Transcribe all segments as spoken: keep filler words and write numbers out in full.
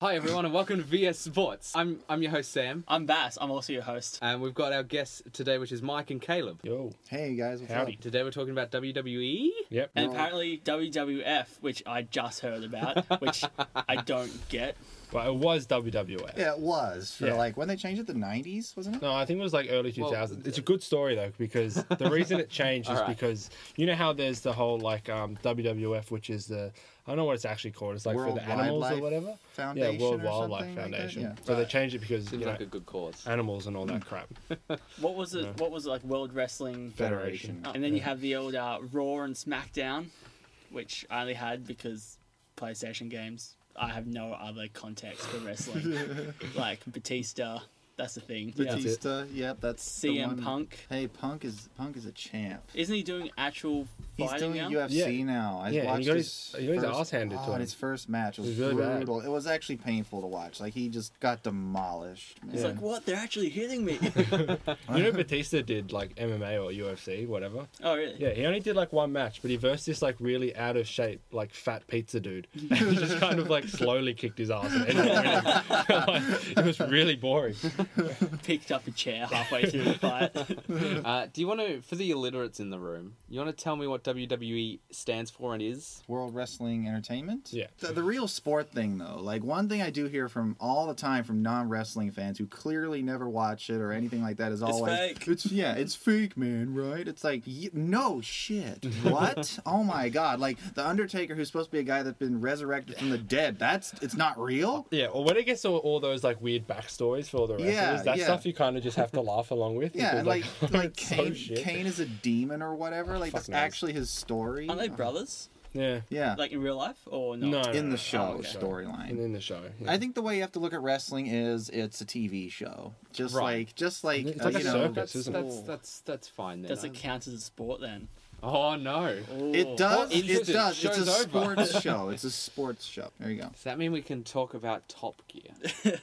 Hi everyone and welcome to V S Sports. I'm I'm your host Sam. I'm Bass. I'm also your host. And we've got our guests today, which is Mike and Caleb. Yo. Hey guys, what's Howdy. up? Today we're talking about W W E. Yep. And Well- apparently W W F, which I just heard about, which I don't get. Well, it was W W F. Yeah, it was for Yeah. like when they changed it the nineties, wasn't it? No, I think it was like early two thousands. It's a good story though, because the reason it changed is Alright. because you know how there's the whole like um, W W F, which is the I don't know what it's actually called. It's like World for the animals Wildlife or whatever. Foundation Yeah, World or Wildlife something like that? Foundation. Yeah. So they Right. changed it because Seems you know, like a good cause. animals and all that crap. What was it? No. What was it like? World Wrestling. Federation. Oh, and then you have the old uh, Raw and SmackDown, which I only had because PlayStation games. I have no other context for wrestling. Like Batista, that's the thing. Yeah. Batista, yep, that's C the M one. Punk. Hey, Punk is Punk is a champ. Isn't he doing actual He's fighting doing now? U F C Yeah. now. I Yeah, and watched he got his, his- he got his first, ass handed to oh, him. and his first match was, It was really bad. brutal. It was actually painful to watch. Like he just got demolished. Man. It's like, what? They're actually hitting me. You know, Batista did like M M A or U F C, whatever. Oh, really? Yeah, he only did like one match, but he versed this like really out of shape, like fat pizza dude. And he just kind of like slowly kicked his ass. And ended up winning. Like, it was really boring. Picked up a chair halfway through the fight. Uh, do you want to, for the illiterates in the room, you want to tell me what W W E stands for and is? World Wrestling Entertainment? Yeah. The, the real sport thing, though, like one thing I do hear from all the time from non-wrestling fans who clearly never watch it or anything like that is always, fake. It's yeah, it's fake, man, right? It's like, y- no shit. What? Oh my god! Like the Undertaker, who's supposed to be a guy that's been resurrected from the dead. That's it's not real. Yeah, or when it gets to all those like weird backstories for all the wrestlers, Yeah, that yeah. stuff you kind of just have to laugh along with. Yeah, and like because, like it's so Kane, shit. Kane is a demon or whatever. Like fuck that's knows. actually his story. Aren't they brothers? Yeah. Yeah, Like in real life or not? No, no, in no, the show Oh, okay. storyline. And in the show. Yeah. I think the way you have to look at wrestling is it's a T V show, just Right. like just like It's uh, like a you know, circus, That's isn't it? that's, that's that's fine then. Does it count as a sport then? Oh no. It does. Oh, it interesting. does. It's a Show's over. sports show. It's a sports show. There you go. Does that mean we can talk about Top Gear?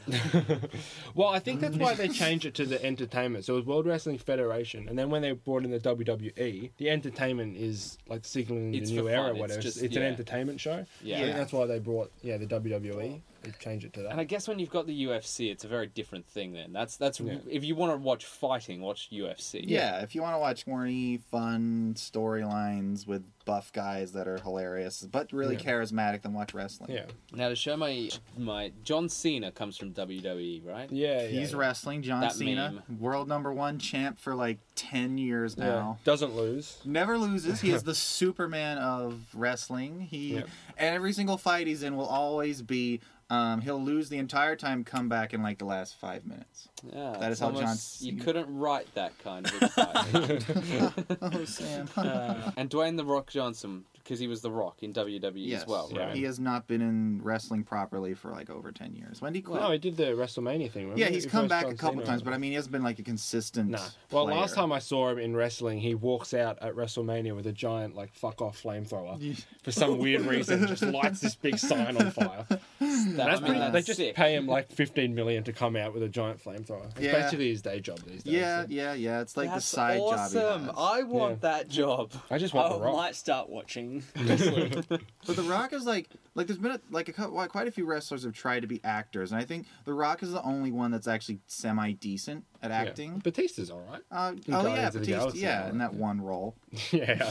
Well, I think that's why they changed it to the entertainment. So it was World Wrestling Federation, and then when they brought in the W W E, the entertainment is like signaling It's the new for era. fun. or It's whatever. It's, just- it's yeah. an entertainment show. Yeah. I think that's why they brought yeah the W W E. They changed it to that. And I guess when you've got the U F C, it's a very different thing. Then that's that's Yeah. if you want to watch fighting, watch U F C. Yeah, if you want to watch corny, fun storylines with buff guys that are hilarious but really Yeah. charismatic, then watch wrestling. yeah, Now to show my my John Cena comes from W W E, right? yeah, yeah. He's yeah. wrestling. John That Cena, world number one champ for like ten years Yeah. now. Doesn't lose. Never loses. He is the Superman of wrestling. He Yep. and every single fight he's in will always be. Um, he'll lose the entire time, come back in like the last five minutes. Yeah, That is it's how John almost- You Cena- couldn't write that kind of excitement. Oh, Sam. Uh, And Dwayne the Rock Johnson, because he was the Rock in W W E Yes. as well, Yeah. right? He has not been in wrestling properly for like over ten years. When did he quit? No, he did the WrestleMania thing. Remember? yeah, he's He come first back John a couple Cena. times, but I mean, he hasn't been like a consistent. Nah. Well, player. last time I saw him in wrestling, he walks out at WrestleMania with a giant, like, fuck off flamethrower. For some weird reason, just lights this big sign on fire. That- That's I mean, pretty, that's they just sick. pay him like fifteen million to come out with a giant flamethrower. It's Yeah. basically his day job these days. Yeah, so. yeah, yeah. It's like That's the side awesome. job. He has. I want Yeah. that job. I just want I the rock. might start watching wrestling. But The Rock is like, like there's been a, like a, cou- well, quite a few wrestlers have tried to be actors, and I think The Rock is the only one that's actually semi decent at Yeah. acting. Batista's all right. Uh, In oh Guardians yeah, of the Batista, Galaxy, yeah, right? in that Yeah. one role. Yeah.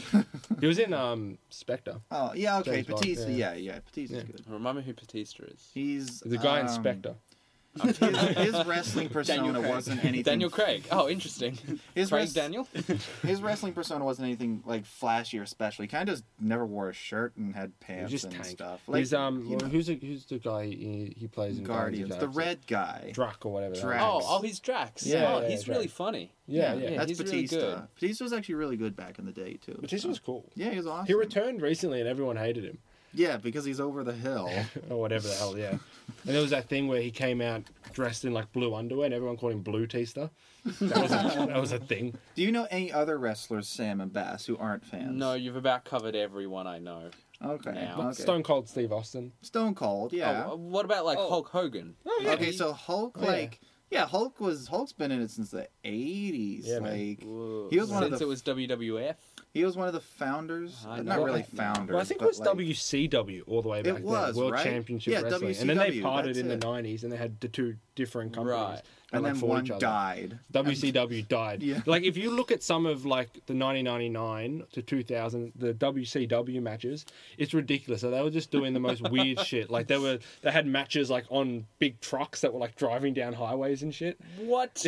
He was in um Spectre. Oh yeah, okay, James Bond, Batista, yeah. yeah, yeah, Batista's Yeah. good. Remember who Batista is? He's The guy in um, Spectre. His, his wrestling persona Craig. wasn't anything. Daniel Craig. Oh, interesting. His Craig res- Daniel? His wrestling persona wasn't anything like flashy or special. He kind of just never wore a shirt and had He pants was just and tank. stuff. He's um you well, know, who's the, who's the guy he, he plays in Guardians, the Guardians? red guy. Drac or whatever. that Drax. is. Oh, oh, he's Drax. Yeah, oh, yeah, he's Drax. really funny. Yeah, yeah. yeah. That's he's really Batista. good. Batista was actually really good back in the day too. Batista was cool. Yeah, he was awesome. He returned recently and everyone hated him. Yeah, because he's over the hill. Or whatever the hell, yeah. And there was that thing where he came out dressed in like blue underwear and everyone called him Blue Tista. That was a, that was a thing. Do you know any other wrestlers, Sam and Bass, who aren't fans? No, you've about covered everyone I know. Okay. Now. okay. Stone Cold Steve Austin. Stone Cold, yeah. Oh, what about like Oh. Hulk Hogan? Oh, yeah. Okay, so Hulk, Oh, yeah. like, Yeah, Hulk was Hulk's been in it since the eighties. Yeah, man. like Whoa. he was one of Since the it was W W F. he was one of the founders. I Not know. really Well, founders. Well, I think it but, was like, W C W all the way back was, then, World right? Championship Yeah, Wrestling, and then they W C W, parted that's in the it. nineties, and they had the two different companies. Right. and like, then fought one each other. died. W C W died. Yeah. Like if you look at some of like the nineteen ninety-nine to two thousand, the W C W matches, it's ridiculous. So they were just doing the most weird shit. Like they were, they had matches like on big trucks that were like driving down highways and shit. What?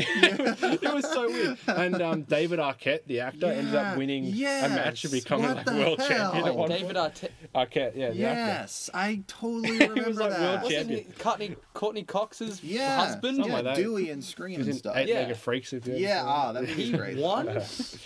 It was so weird. And um, David Arquette, the actor, ended up Yeah, winning yes. a match and becoming What like the world hell? champion at one David point. Arquette. Arquette, yeah, the actor. Yes, I totally He remember was, like, that. world Wasn't champion. he Courtney, Courtney Cox's Yeah, husband? Something yeah, like that. Dewey and Scream He was and in stuff. Eight Yeah. Legged Freaks. If you Yeah, ever ah, saw that it. was great. Won?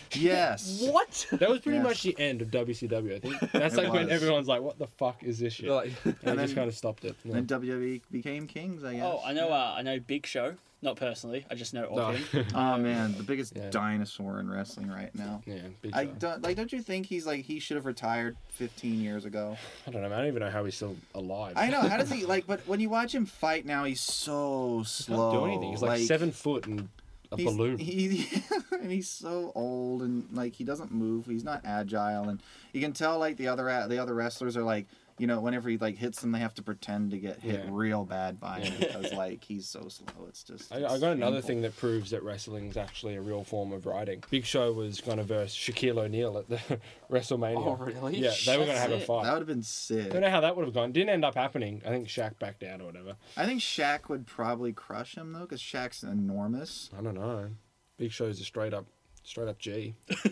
Yes. What? That was pretty Yes. much the end of W C W, I think. That's It like when was. everyone's like, what the fuck is this shit? Like, and they And just then- kind of stopped it. Yeah. Then W W E became kings, I guess. Oh, I know. Uh, I know Big Show. Not personally. I just know of No. him. Oh man, the biggest Yeah. dinosaur in wrestling right now. Yeah, big I show. don't like. Don't you think he's like he should have retired fifteen years ago? I don't know, man. I don't even know how he's still alive. I know. How does he like? But when you watch him fight now, he's so He slow. can't do anything. He's like, seven foot and a he's- balloon. He, and he's so old and like he doesn't move. He's not agile, and you can tell like the other the other wrestlers are like. You know, whenever he like hits them, they have to pretend to get hit Yeah. real bad by him Yeah. because like he's so slow. It's just. I, it's I got another painful. thing that proves that wrestling is actually a real form of writing. Big Show was going to verse Shaquille O'Neal at the WrestleMania. Oh, really? Yeah, they were going to That's have a it. fight. That would have been sick. I don't know how that would have gone. Didn't end up happening. I think Shaq backed out or whatever. I think Shaq would probably crush him though, because Shaq's enormous. I don't know. Big Show's a straight up, straight up G.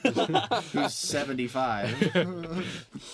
Who's seventy-five.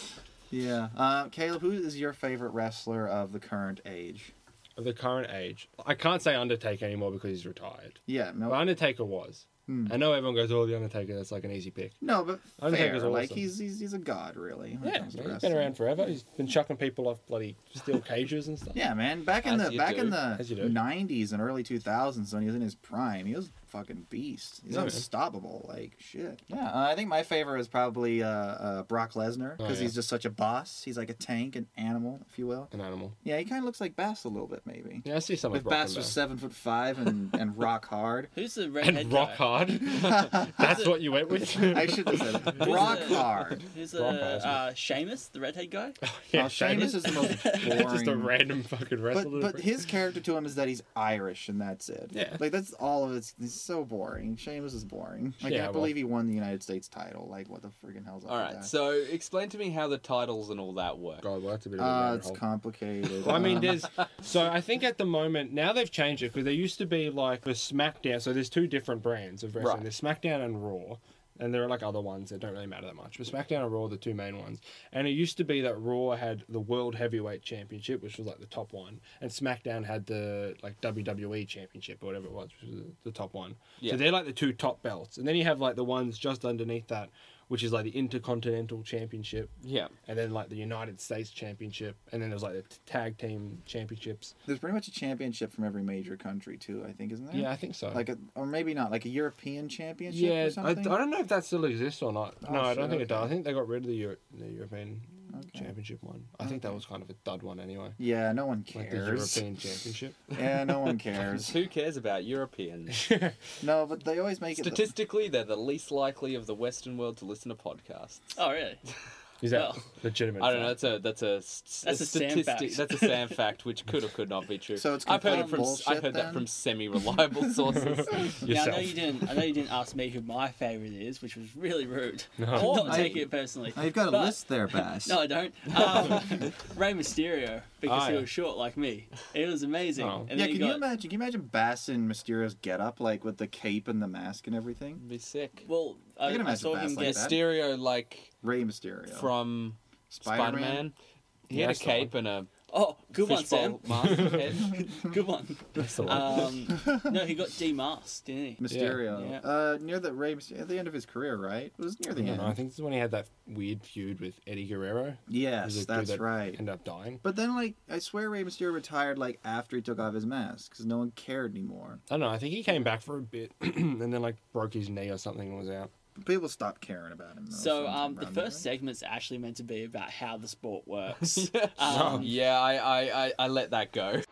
Yeah. Uh, Caleb, who is your favorite wrestler of the current age? Of the current age, I can't say Undertaker anymore because he's retired. Yeah. No. But Undertaker was. Hmm. I know everyone goes, "Oh, the Undertaker." That's like an easy pick. No, but Undertaker's fair. Like awesome. he's, he's he's a god, really. when it Yeah, comes to man, he's wrestling. been around forever. He's been chucking people off bloody steel cages and stuff. Yeah, man. Back in As the you back do. in As you the do. nineties and early two thousands when he was in his prime, he was a fucking beast. He's Yeah, man. unstoppable. Like shit. Yeah. Uh, I think my favorite is probably uh, uh, Brock Lesnar because Oh, yeah. he's just such a boss. He's like a tank, an animal, if you will. An animal. Yeah, he kind of looks like Bass a little bit, maybe. Yeah, I see some If of Brock Bass and was Bell. seven foot five and, and rock hard. Who's the redhead And rock guy? hard. That's what you went with. I should have said it. rock Who's the- hard. Who's Brock the Lesnar. uh, Sheamus, the redhead guy? yeah, Oh, Sheamus is the most boring. just a random fucking wrestler. But but his character to him is that he's Irish and that's it. Yeah. Like that's all of it. It's so boring. Sheamus is boring. I Yeah, can't well- believe he won the United States title. Like what the friggin' hell's up all with right. that? So explain to me how the titles and all that work. God, well, that's a bit of a Uh, rabbit it's hole. complicated. Well, I mean, Um, there's so I think at the moment now they've changed it because there used to be like the SmackDown. So there's two different brands of wrestling. Right. There's SmackDown and Raw, and there are like other ones that don't really matter that much. But SmackDown and Raw are the two main ones. And it used to be that Raw had the World Heavyweight Championship, which was like the top one, and SmackDown had the like W W E Championship or whatever it was, which was the, the top one. Yeah. So they're like the two top belts, and then you have like the ones just underneath that, which is like the Intercontinental Championship, Yeah. and then like the United States Championship, and then there's like the t- tag team championships. there's pretty much a championship from every major country too. I think, isn't there? Yeah, I think so. Like a, or maybe not, like a European championship yeah, or I, I something. don't know if that still exists or not. Oh, no, I shit, don't think it does. okay. I think they got rid of the, Euro- the European Okay. Championship one. I think that Okay. was kind of a dud one anyway. Yeah, no one Like the cares. European Championship. Yeah, no one cares. Who cares about Europeans? No, but they always make it. Statistically, they're the least likely of the Western world to listen to podcasts. Oh, really? Is that Well, legitimate? I don't know. fact? That's a that's a, s- That's a Sam statistic. fact. That's a Sam fact, which could or could not be true. So it's I've heard it complete from bullshit, I've heard that then? from semi-reliable sources. yeah, I know Yourself. you didn't. I know you didn't ask me who my favorite is, which was really rude. No. I'm Oh, not I- taking it personally. Oh, you've got a But- list there, Bass. No, I don't. Um, Rey Mysterio, because Ah, he yeah. was short like me. It was amazing. Oh. And Yeah, then can you you got, imagine? Can you imagine Bass in Mysterio's getup, like with the cape and the mask and everything? It'd be sick. Well, I I, can I imagine saw Bass him like get. that. Mysterio, like Ray Mysterio from Spider-Man. Spider-Man. He Yeah, had a that's the one. cape and a Oh, good one, Sam. fishbowl mask head. Good one. That's the one. Um, no, he got demasked, didn't he? Mysterio. Yeah. Uh, near the Ray Mysterio, at the end of his career, right? It was near the I don't end. know, I think this is when he had that weird feud with Eddie Guerrero. He was Yes, a dude that's that right. Ended up dying. But then, like, I swear Ray Mysterio retired like after he took off his mask because no one cared anymore. I don't know. I think he came back for a bit and then like broke his knee or something and was out. People stopped caring about him. Though, So, sometime um, the around first there. segment's actually meant to be about how the sport works. yeah, Um, yeah I, I, I, I let that go.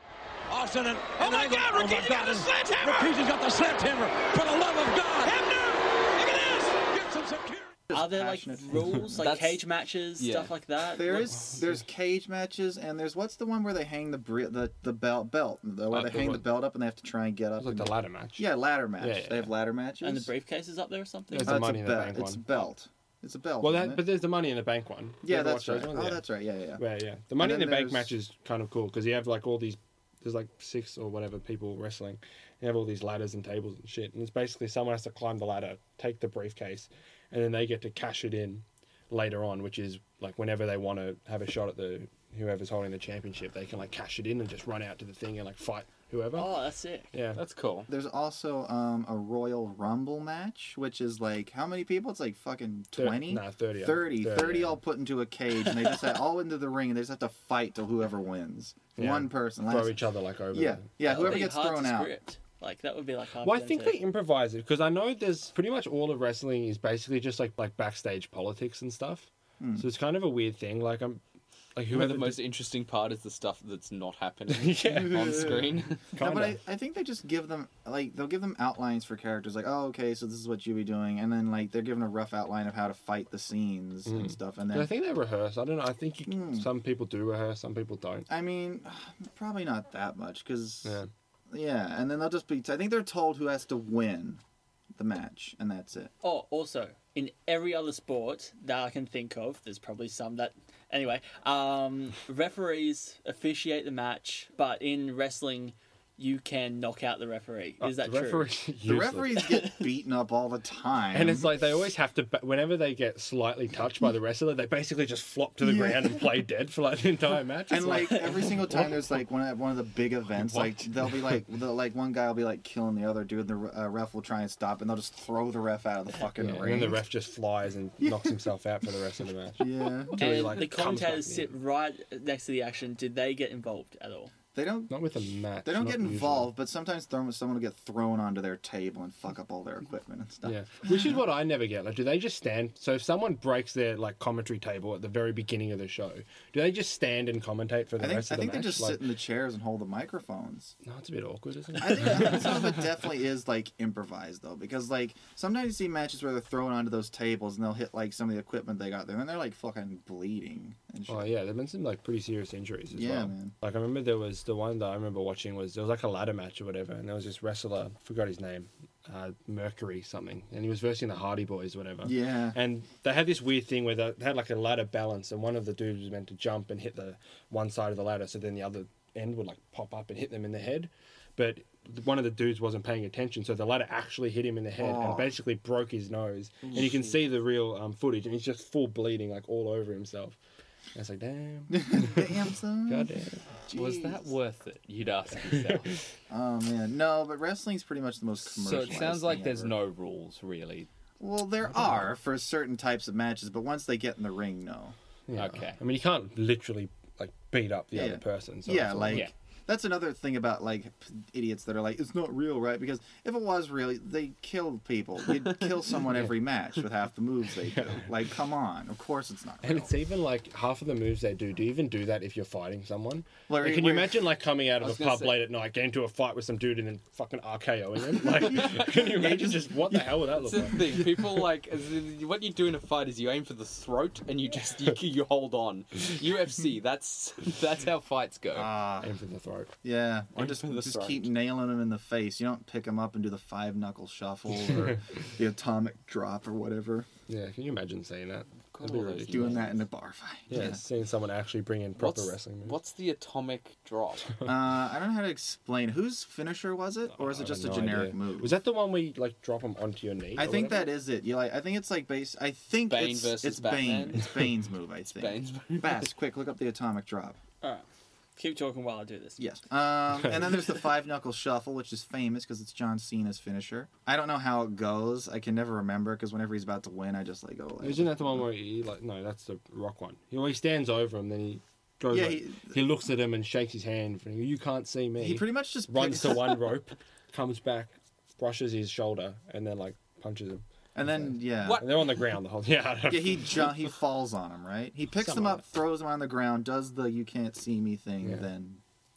Austin and, Oh and my Angle. God, Rikishi's got the and sledgehammer! Rikishi's got the sledgehammer. For the love of God. Hebner! Look at this! Get some security. Are there like passionate. rules, like That's- cage matches, yeah. stuff like that? There Like- is there's cage matches and there's what's the one where they hang the bri- the the belt belt the, where Uh, they the hang one- the belt up and they have to try and get up. It's like and- the ladder match. Yeah, ladder match. Yeah, yeah, They have yeah. ladder matches. and the briefcase is up there or something. There's Oh, the it's Money a in the belt. Bank It's a one. belt. It's a belt. Well, isn't that, it? but there's the Money in the Bank one. You yeah, ever that's watch right. those Oh, ones? Yeah. that's right. Yeah, yeah. yeah. Yeah, yeah. The Money in then the Bank there's- match is kind of cool because you have like all these, there's like six or whatever people wrestling. You have all these ladders and tables and shit, and it's basically someone has to climb the ladder, take the briefcase, and then they get to cash it in later on, which is like whenever they want to have a shot at the whoever's holding the championship, they can like cash it in and just run out to the thing and like fight whoever. Oh, that's sick. Yeah, That's cool. There's also um, a Royal Rumble match, which is like how many people? It's like fucking Thir- twenty. nah, thirty. thirty, thirty, thirty yeah. all put into a cage, and they just have, all into the ring, and they just have to fight till whoever wins. Yeah. One person. Throw Last, each other like over. yeah, the- yeah. That would Whoever be gets hard thrown to out. script. Like that would be like hard. Well, for I them think to- they improvise it because I know there's pretty much all of wrestling is basically just like like backstage politics and stuff. Hmm. So it's kind of a weird thing. Like I'm, like Whoever whoever the most interesting part is the stuff that's not happening yeah, on screen. No, but I, Kinda. I think they just give them like they'll give them outlines for characters like oh okay so this is what you'll be doing and then like they're given a rough outline of how to fight the scenes and Mm. stuff and But I then think they rehearse. I don't know. I think you, Hmm. some people do rehearse, some people don't. I mean probably not that much because Yeah. yeah and then they'll just be I think they're told who has to win the match and that's it. Oh, also, in every other sport that I can think of, there's probably some that. Anyway, um, referees officiate the match, but in wrestling, you can knock out the referee. Is that the true? referee's The useless. referees get beaten up all the time. And it's like they always have to, whenever they get slightly touched by the wrestler, they basically just flop to the Yeah. ground and play dead for like the entire match. It's and like every single time there's like one at one of the big events, like they'll be like, they'll, like one guy will be like killing the other dude, and the uh, ref will try and stop, and they'll just throw the ref out of the fucking yeah, and ring. then the ref just flies and knocks himself out for the rest of the match. Yeah, Until he, And like, the comes back commentators in. sit right next to the action. Did they get involved at all? they don't. Not with a match. They don't not get usually. involved, but sometimes throw, someone will get thrown onto their table and fuck up all their equipment and stuff. Yeah, which is what I never get. Like, do they just stand? So if someone breaks their like commentary table at the very beginning of the show, do they just stand and commentate for the I think rest I of the think they match? just like, sit in the chairs and hold the microphones. no, it's a bit awkward, isn't it? I think, I think some of it definitely is like improvised though, because like sometimes you see matches where they're thrown onto those tables and they'll hit like some of the equipment they got there, and they're like fucking bleeding and shit. Oh yeah, there've been some like pretty serious injuries as Yeah, well. man. Like I remember there was the one that I remember watching was there was like a ladder match or whatever, and there was this wrestler, I forgot his name, uh, Mercury something, and he was versing the Hardy Boys, or whatever. Yeah. And they had this weird thing where they had like a ladder balance, and one of the dudes was meant to jump and hit the one side of the ladder, so then the other end would like pop up and hit them in the head. But one of the dudes wasn't paying attention, so the ladder actually hit him in the head Oh. and basically broke his nose. And you can see the real um, footage, and he's just full bleeding like all over himself. And it's like, damn, Damn son. goddamn. Was that worth it? You'd ask yourself. Oh man, no, but wrestling's pretty much the most So commercial. it sounds like there's no rules really. Well, there are for certain types of matches, but once they get in the ring, no. Yeah. Okay. I mean, you can't literally like beat up the Yeah. other person. So yeah, it's all- like Yeah. that's another thing about like p- idiots that are like it's not real, right? Because if it was real, they kill people. You'd kill someone every match with half the moves they do. Like, come on, of course it's not real. And it's even like half of the moves they do. Do you even do that if you're fighting someone? Well, Like, can you we're- imagine like coming out I of was a gonna pub say- late at night, getting into a fight with some dude, and then fucking RKOing him? Like, can you imagine just what the hell would that That's look the like? thing. People like as in- what you do in a fight is you aim for the throat and you just you, you hold on. U F C. That's that's how fights go. Ah, Aim for the throat. yeah, or Aim just for the just throat. keep nailing them in the face. You don't pick them up and do the five knuckle shuffle or the atomic drop or whatever. Yeah, can you imagine seeing that? God, That'd be all those ridiculous. Doing that in a bar fight. Yeah, seeing someone actually bring in proper what's, wrestling moves. What's the atomic drop? Uh, I don't know how to explain. Whose finisher was it, or is I it just a have no generic idea. move? Was that the one where you like drop them onto your knee? I or think whatever? that is it. You like? I think it's like base. I think Bane it's versus it's Batman? Bane. It's Bane's move. I think. Bane's Bass, quick, look up the atomic drop. All right, keep talking while I do this. Yes. Um, and then there's the five knuckle shuffle, which is famous because it's John Cena's finisher. I don't know how it goes. I can never remember because whenever he's about to win, I just like go. Like, Isn't that the one where he like? No, that's the Rock one. He, well, he stands over him, then he goes. Yeah, like- he- he, looks at him and shakes his hand. And he, you can't see me. He pretty much just runs picks- to one rope, comes back, brushes his shoulder, and then like punches him. and then yeah. What? And they're on the ground the whole. Yeah, I don't Yeah, he jump, he falls on him, right? He picks Something him like up, throws him on the ground, does the "you can't see me" thing, Yeah. then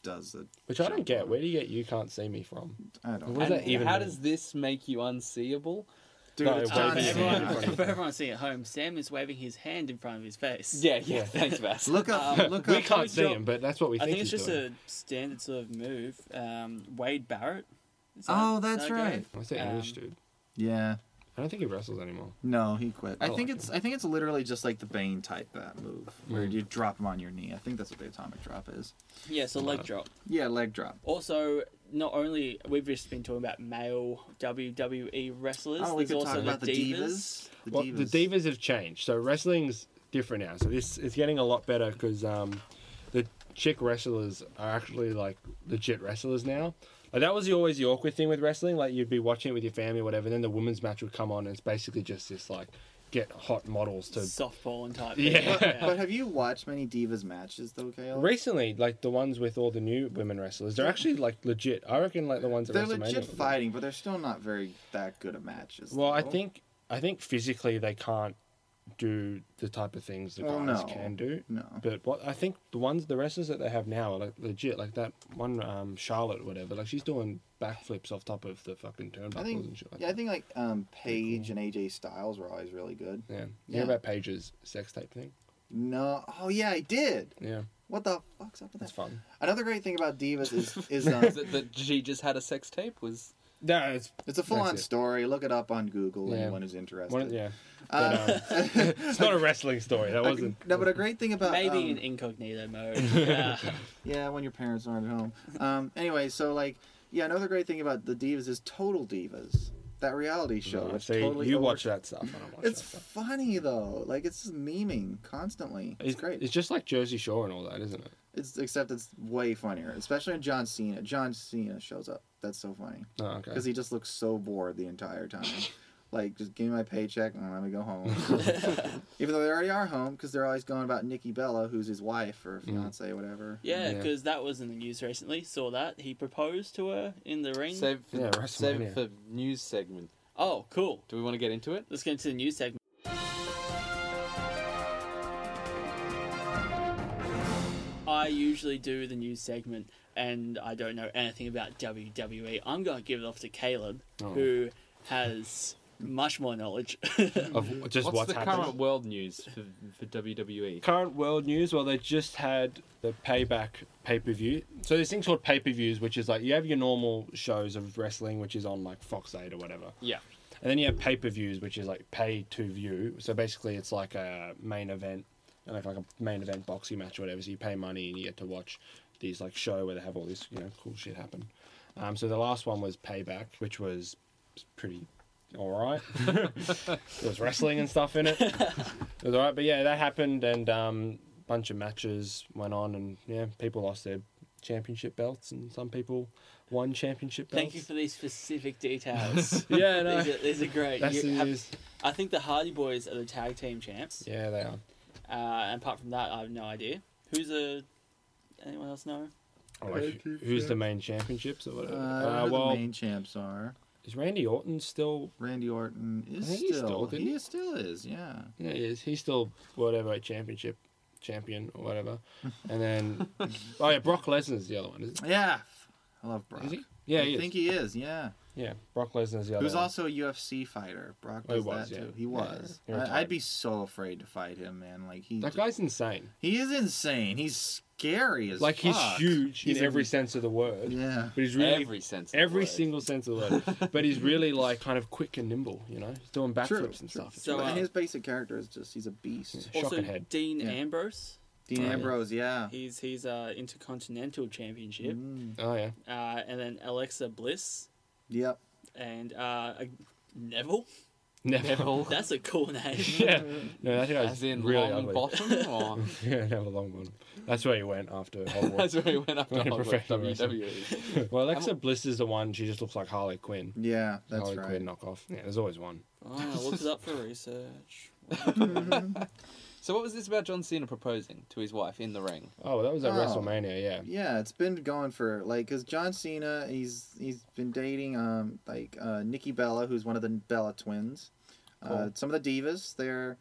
does it. Which I don't get. Where do you get "You Can't See Me" from? I don't What know. does that And even how mean? does this make you unseeable? Dude, No, it's it John For waves his Cena. hand in everyone, front of for everyone seeing at home, Sam is waving his hand in front of his face. Yeah, yeah. Thanks, Vass. Look up. Um, look We up. can't see drop- him, but that's what we I think, think it's he's just doing. a standard sort of move. Um, Wade Barrett. Is that- Oh, is that's that okay? right. I say English um, dude. Yeah. I don't think he wrestles anymore. No, he quit. I I think like it's. I think it's literally just like the Bane type that move, where Mm. you drop him on your knee. I think that's what the atomic drop is. Yeah, so leg drop. Yeah, leg drop. Also, not only we've just been talking about male W W E wrestlers. Oh, we there's could also talk about the divas. divas. The Well, divas. the divas have changed, so wrestling's different now. So this is getting a lot better because um, the chick wrestlers are actually like legit wrestlers now. Like that was the, always the awkward thing with wrestling. Like you'd be watching it with your family or whatever, then the women's match would come on, and it's basically just this like get hot models to. Softball and type. Yeah. thing. But have you watched many divas matches though, Caleb? Recently, like the ones with all the new women wrestlers, they're actually like legit. I reckon like the ones at They're WrestleMania. legit fighting, but they're still not very that good at matches. Well, I though. think I think physically they can't do the type of things the Well, guys no. can do. No. But what I think the ones the wrestlers that they have now are like legit. Like that one um, Charlotte or whatever. Like she's doing backflips off top of the fucking turnbuckles I think. and shit like Yeah, I that. think like um, Paige and A J Styles were always really good. Yeah. You Yeah. hear about Paige's sex tape thing? No. Oh yeah, I did. Yeah, What the fuck's up with that's that? fun. Another great thing about divas is is Is um, it that she just had a sex tape? Was No, it's it's a full on That's it. story. Look it up on Google. Yeah. Anyone who's interested. one. Yeah, Uh, but, um, it's not a wrestling story. That a- wasn't. no, but a great thing about Maybe um, in incognito mode. Yeah. yeah, when your parents aren't at home. Um, anyway, so like, yeah, another great thing about the divas is Total Divas, that reality show. No, which see, totally you over- watch that stuff. I don't watch It's that stuff. funny though. Like it's just memeing constantly. It's, It's great. It's just like Jersey Shore and all that, isn't it? It's except it's way funnier, especially when John Cena. John Cena shows up. That's so funny Oh, okay. because he just looks so bored the entire time. Like, just give me my paycheck and let me go home. Even though they already are home because they're always going about Nikki Bella, who's his wife or fiance, or whatever. Yeah, Yeah. because that was in the news recently. Saw that he proposed to her in the ring. save for, Yeah, save WrestleMania. it for news segment? Oh, cool. Do we want to get into it? Let's get into the news segment. I usually do the news segment, and I don't know anything about W W E. I'm going to give it off to Caleb, Oh. who has much more knowledge. Of just what's, what's, the happening. current world news for, for W W E? Current world news, well, they just had the Payback pay-per-view. So there's things called pay-per-views, which is like you have your normal shows of wrestling, which is on like Fox eight or whatever. Yeah. And then you have pay-per-views, which is like pay to view. So basically it's like a main event, like, like a main event boxing match or whatever. So you pay money and you get to watch these like show where they have all this, you know, cool shit happen. Um, so the last one was Payback, which was pretty alright. There was wrestling and stuff in it. It was alright, but yeah, that happened and um bunch of matches went on and yeah, people lost their championship belts and some people won championship belts. Thank you for these specific details. Yeah, no. these, are, these are great. That's You the have- news. I think the Hardy Boys are the tag team champs. Yeah, they are. Uh, and apart from that, I have no idea. Who's the... Anyone else know? Like, who's the main championships or Uh, whatever? I don't know Uh, who well, the main champs are. is Randy Orton still? Randy Orton is I think he's still, still, didn't he he? is- still is, yeah. Yeah, he is. He's still whatever championship champion or whatever. And then, oh yeah, Brock Lesnar's the other one, isn't Yeah. I love Brock. Is he? Yeah, I he is. think he is, yeah. Yeah, Brock Lesnar's the other Who's one. also a U F C fighter. Brock Oh, he does was, that yeah. too. He Yeah, was. he I, retired. I'd be so afraid to fight him, man. Like he That guy's insane. he is insane. He's scary as Like he's fuck. huge He's in a- every sense of the word. Yeah. But he's really Every sense. Of the every word. single sense of the word. But he's really like kind of quick and nimble. You know, he's doing backflips True, and true. stuff. It's So, But uh, his basic character is just he's a beast. Yeah. Also, Shocking head. Dean Yeah. Ambrose. Dean Oh, yeah. Ambrose, yeah. He's he's uh, Intercontinental Championship. Mm. Oh yeah. Uh, and then Alexa Bliss Yep. and uh, Neville. Neville. That's a cool name. Yeah. No, that guy's As in really long ugly. bottom, or Yeah, Neville Longbottom. That's where he went after Hogwarts. that's where he went after Went Hogwarts, professional W W E. Well, Alexa Bliss is the one. She just looks like Harley Quinn. Yeah, that's Harley right. Quinn knockoff. Yeah, there's always one. Oh, I looked it up for research. So what was this about John Cena proposing to his wife in the ring? Oh, that was at Oh. WrestleMania. Yeah. Yeah, it's been going for like because John Cena, he's he's been dating um like uh, Nikki Bella, who's one of the Bella twins. Uh, Cool. some of the divas, they're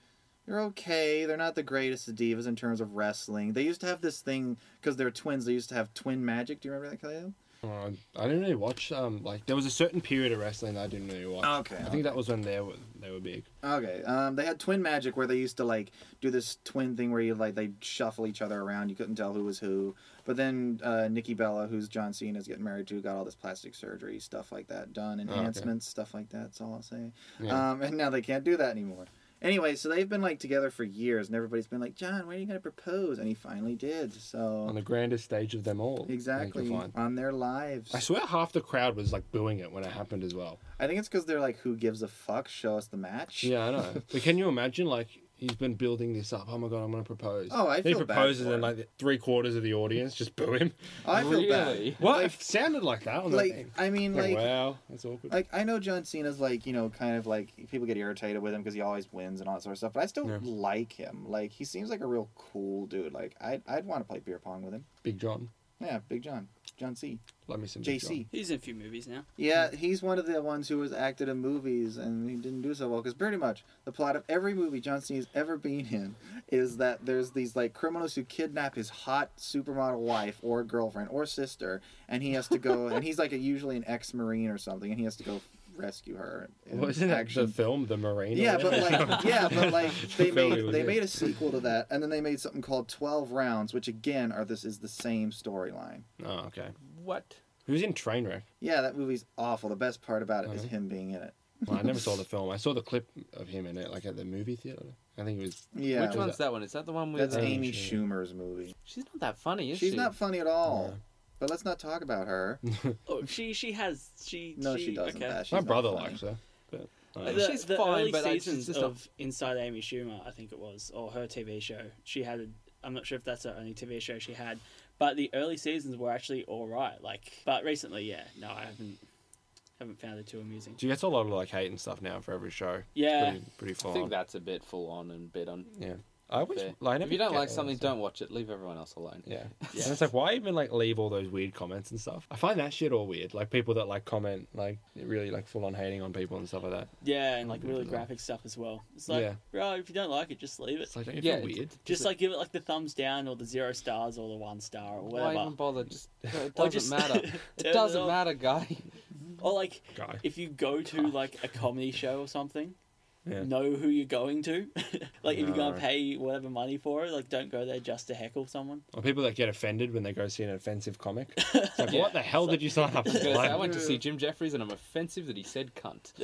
They're okay. They're not the greatest of divas in terms of wrestling. They used to have this thing, because they're twins, they used to have twin magic. Do you remember that, Khalil? Uh, I didn't really watch. Um, like there was a certain period of wrestling that I didn't really watch. Okay, I okay. think that was when they were they were big. Okay, um, they had twin magic where they used to like do this twin thing where you like they shuffle each other around. You couldn't tell who was who. But then uh, Nikki Bella, who's John Cena's getting married to, got all this plastic surgery stuff like that done, enhancements, stuff like that. That's all I'll say. Yeah. Um, and now they can't do that anymore. Anyway, so they've been like together for years, and everybody's been like, John, when are you gonna propose? And he finally did. So On the grandest stage of them all. exactly I think on their lives. I swear half the crowd was like booing it when it happened as well. I think it's because they're like, who gives a fuck? Show us the match. Yeah, I know. But can you imagine, like, he's been building this up. Oh my god, I'm gonna propose. Oh, I He feel bad proposes for and him. like three quarters of the audience just boo him. Oh, I feel bad. Really? What? Like- it sounded like that on the Like, thing. I mean, Like, like, wow, that's awkward. like I know John Cena's like, you know, kind of like people get irritated with him because he always wins and all that sort of stuff. But I still Yeah. like him. Like he seems like a real cool dude. Like I'd I'd want to play beer pong with him. Big John. Yeah, Big John, John C, Love me some J Big C. John. He's in a few movies now. Yeah, he's one of the ones who was acted in movies and he didn't do so well because pretty much the plot of every movie John Cena's ever been in is that there's these like criminals who kidnap his hot supermodel wife or girlfriend or sister, and he has to go and he's like a, usually an ex-marine or something, and he has to go rescue her. in Wasn't that action. the film, The Marine? or Yeah, but whatever? like, yeah, but like they The film he made was they in. made a sequel to that, and then they made something called Twelve Rounds, which again are this is the same storyline. Oh, okay. What? Who's in Trainwreck? Yeah, that movie's awful. The best part about it is Uh-huh. him being in it. Well, I never saw the film. I saw the clip of him in it, like at the movie theater. I think it was. Yeah, Which was one's it- that one? Is that the one with? that's uh, Amy Schumer. Schumer's movie. She's not that funny, is She's she? not funny at all. No. But let's not talk about her. Oh, she she has she. No, she doesn't. Okay. That. She's My not brother funny. likes her. But, uh, Uh, the, She's the fine, early but I- she's seasons just not- of Inside Amy Schumer, I think it was, or her T V show. She had. A, I'm not sure if that's the only T V show she had, but the early seasons were actually all right. Like, but recently, yeah, no, I haven't haven't found it too amusing. she gets a lot of like hate and stuff now for every show. It's Yeah. pretty, pretty I full think on. that's a bit full on and a bit on. Yeah, I always Fair. like. I never If you don't get like all something, that stuff. don't watch it. Leave everyone else alone. Yeah. Yeah. And it's like, why even like leave all those weird comments and stuff? I find that shit all weird. Like people that like comment, like really like full on hating on people and stuff like that. Yeah, and like really Yeah. graphic stuff as well. It's like, Yeah. bro, if you don't like it, just leave it. It's like, don't you Yeah, feel it's- weird? Just like give it like the thumbs down or the zero stars or the one star or Why whatever. even bother? Just it Or doesn't just matter. turn It it doesn't off. matter, guy. Or like Guy. if you go to like a comedy show or something, Yeah. know who you're going to. Like if you're gonna No. pay whatever money for it, like don't go there just to heckle someone. Or people that get offended when they go see an offensive comic. It's like, Yeah. what the hell did you sign up for? I was gonna say, I Like, went to see Jim Jeffries and I'm offensive that he said cunt.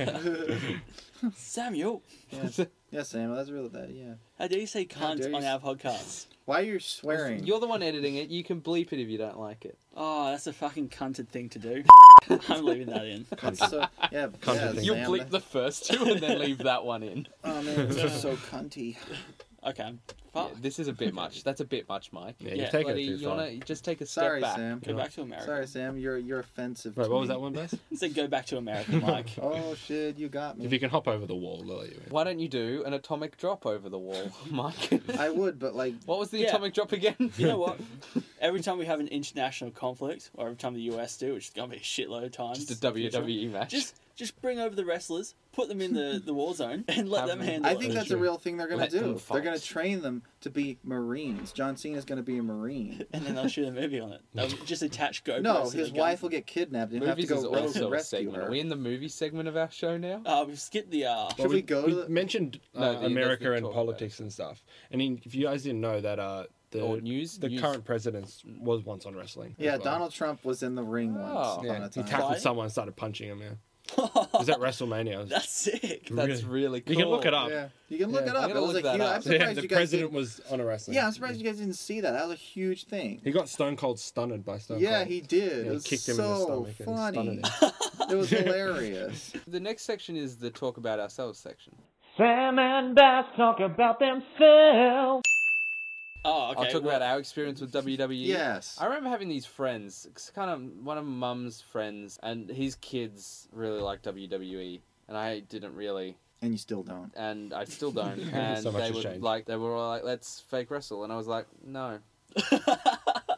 Samuel, Yeah, yeah, Sam. That's real. That yeah. how dare you say How cunt dare you on s- our podcast? Why are you swearing? You're the one editing it. You can bleep it if you don't like it. Oh, that's a fucking cunted thing to do. I'm leaving that in. That's so, yeah, Cunt yeah, thing. You'll Sam, bleep that- the first two and then leave that one in. Oh man, it's just so cunty. Okay. Yeah, Fuck. this is a bit much. That's a bit much, Mike. yeah, Yeah, you've taken Bloody, it too you far. wanna just take a step Sorry, back. Sam. Go back to America. Sorry, Sam. You're you're offensive. Right, to what was me. that one, Bess? I said go back to America, Mike. Oh shit, you got me. If you can hop over the wall, they'll let you in. Why don't you do an atomic drop over the wall, Mike? I would, but like, What was the Yeah. atomic drop again? You know what? Every time we have an international conflict, or every time the U S do, which is gonna be a shitload of times. Just a for sure, W W E match. Just just bring over the wrestlers, put them in the, the war zone, and let Have them them- handle I it. think That's that's a true. real thing they're gonna Let them do. They're fight. gonna train them to be Marines. John Cena's gonna be a Marine. And then they'll shoot a movie on it. They'll just attach GoPros. No, to his the wife gun. will get kidnapped and have to Movies go is rogue also and a rescue segment. her. Are we in the movie segment of our show now? Uh, we've skipped the uh. Should we go to the- mentioned uh, No, the- America let's and talk about politics and stuff. And in, if you guys didn't know that, uh, the Or news? the News. current president was once on wrestling. Yeah, as well. Donald Trump was in the ring once Oh. upon Yeah, a he time. tackled Fighting? someone and started punching him. Yeah, it was at WrestleMania. It was- That's sick. That's really cool. You can look it up. Yeah, you can look Yeah. it up. I'm It gonna was look a that huge. up. I'm So, yeah, surprised the you guys president didn't. was on a wrestling. Yeah, I'm surprised you guys didn't see that. That was a huge thing. He got Stone Cold stunned by Stone Yeah, Cold. he did. Yeah, it he was kicked him in the so stomach and funny. stunned him. It was hilarious. The next section is the talk about ourselves section. Sam and Bass talk about themselves. Oh, okay. I'll talk well, about our experience with W W E. Yes. I remember having these friends, it's kind of one of Mum's friends, and his kids really like W W E, and I didn't really, And you still don't. and I still don't. And So much they has would changed. like, they were all like, "Let's fake wrestle," and I was like, "No."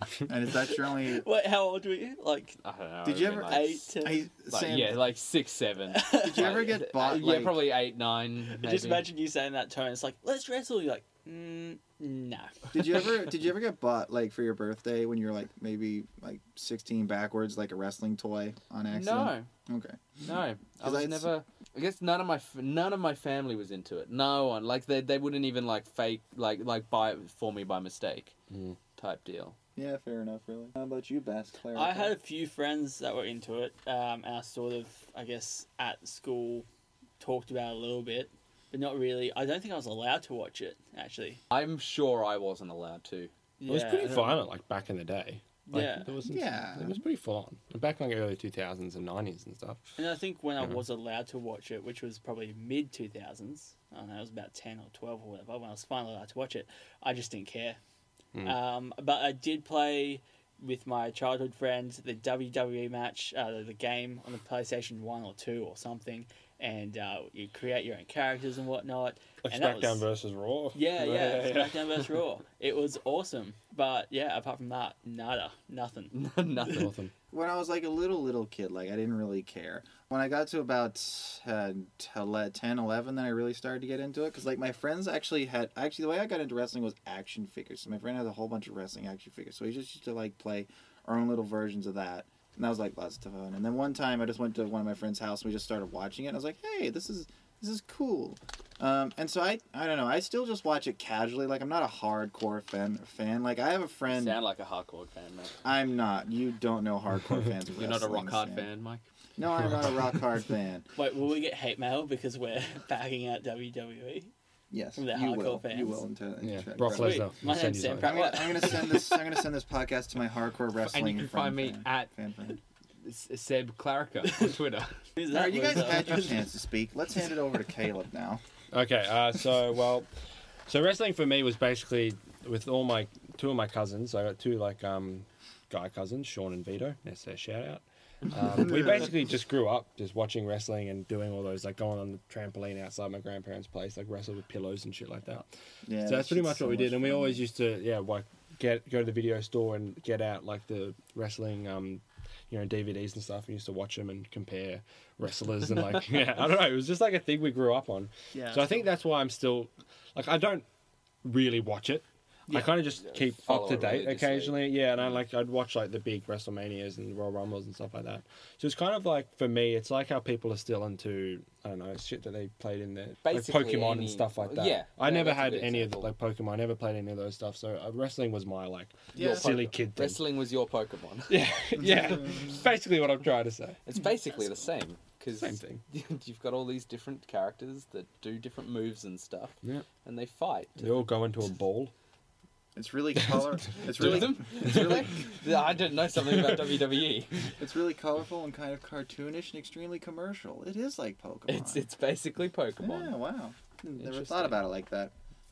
And is that your only? Wait, how old were you? Like, I don't know. Did you it'd ever- be like, eight, ten? I, like, Sam, yeah, like six, seven. Did you ever Like, get bought? Yeah, like, probably eight, nine. I Maybe. just imagine you saying that tone. It's like, let's wrestle. You're like, mm, nah. Did you ever? Did you ever get bought like for your birthday when you were like maybe like sixteen backwards, like a wrestling toy on accident? No, Okay. no. I 'Cause was I'd- never. I guess none of my f- none of my family was into it. No one. Like they they wouldn't even like fake like like buy it for me by mistake. Mm. Type deal. Yeah, fair enough. Really. How about you, Bass Claire? I had a few friends that were into it, um, and I sort of, I guess, at school talked about it a little bit, but not really. I don't think I was allowed to watch it, actually. I'm sure I wasn't allowed to. It was Yeah, pretty I don't- violent, like back in the day. Like, Yeah. there wasn't, Yeah. it was pretty full on. Back in like early two thousands and nineties and stuff. And I think when I Yeah. was allowed to watch it, which was probably mid two thousands, I don't know, it was about ten or twelve or whatever, when I was finally allowed to watch it, I just didn't care. Mm. Um, but I did play with my childhood friends the W W E match, uh, the, the game on the PlayStation one or two or something, and uh, you create your own characters and whatnot. Like and that SmackDown was- versus Raw. Yeah, yeah, SmackDown versus Raw. It was awesome. But yeah, apart from that, nada, nothing. Nothing. Nothing. When I was like a little little kid, like I didn't really care. When I got to about uh, ten, eleven, then I really started to get into it because like my friends actually had actually the way I got into wrestling was action figures. So my friend had a whole bunch of wrestling action figures, so we just used to like play our own little versions of that, and that was like lots of fun. And then one time I just went to one of my friend's house and we just started watching it. And I was like, hey, this is this is cool. Um, and so I I don't know. I still just watch it casually. Like I'm not a hardcore fan. Fan like I have a friend. Sound like a hardcore fan, mate. I'm not. You don't know hardcore fans of You're not a wrestling, rock hard Sam. fan, Mike. No, I'm not a rock hard fan. Wait, will we get hate mail because we're bagging out W W E? Yes, From the you hardcore will. fans. You will. Into, Yeah, into- Brock Sweet. Lesnar. My I'll send name's you Sam something. I'm gonna, I'm gonna send this. I'm gonna send this podcast to my hardcore wrestling. And you can friend, find me fan, at fan friend. S- Seb Clarica on Twitter. Who's All right, you guys loser? had your chance to speak. Let's hand it over to Caleb now. Okay, uh, so well, so wrestling for me was basically with all my two of my cousins. I got two like um, guy cousins, Sean and Vito. That's their shout out. Um, we basically just grew up just watching wrestling and doing all those like going on the trampoline outside my grandparents' place, like wrestle with pillows and shit like that. Yeah, so that's pretty shit's much so what we did, and we fun. always used to yeah like get go to the video store and get out like the wrestling um you know D V Ds and stuff. We used to watch them and compare wrestlers and like yeah I don't know. It was just like a thing we grew up on. Yeah, So I think that's why I'm still like I don't really watch it. I Yeah. kind of just keep follow up to it date religiously. occasionally. Yeah, and I like I'd watch like the big WrestleManias and Royal Rumbles and stuff like that. So it's kind of like for me, it's like how people are still into I don't know shit that they played in there, like Basically Pokemon any- and stuff like that. yeah, I yeah, never that's a had good any of the, example. like Pokemon. I never played any of those stuff. So uh, wrestling was my like Yeah. silly kid thing. Wrestling was your Pokemon. Yeah, yeah. Basically what I'm trying to say. It's basically the same. Because Same thing. you've got all these different characters that do different moves and stuff. Yeah. And they fight. They all go into a ball. It's really color. It's Do really. them? It's really. I didn't know something about W W E. It's really colorful and kind of cartoonish and extremely commercial. It is like Pokemon. It's it's basically Pokemon. Yeah. Wow. Never Interesting. thought about it like that.